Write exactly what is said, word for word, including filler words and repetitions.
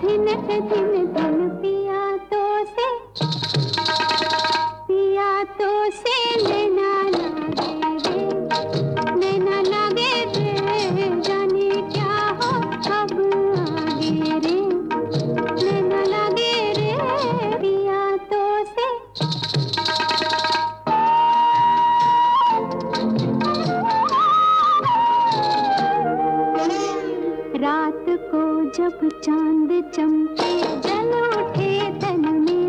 धिनक धिन धिन पिया तो से पिया तो से नैना लागे रे नैना लागे रे जाने क्या हो अब आगे रे नैना लागे रे पिया तो से रात को जब चांद चमके जल उठे तन में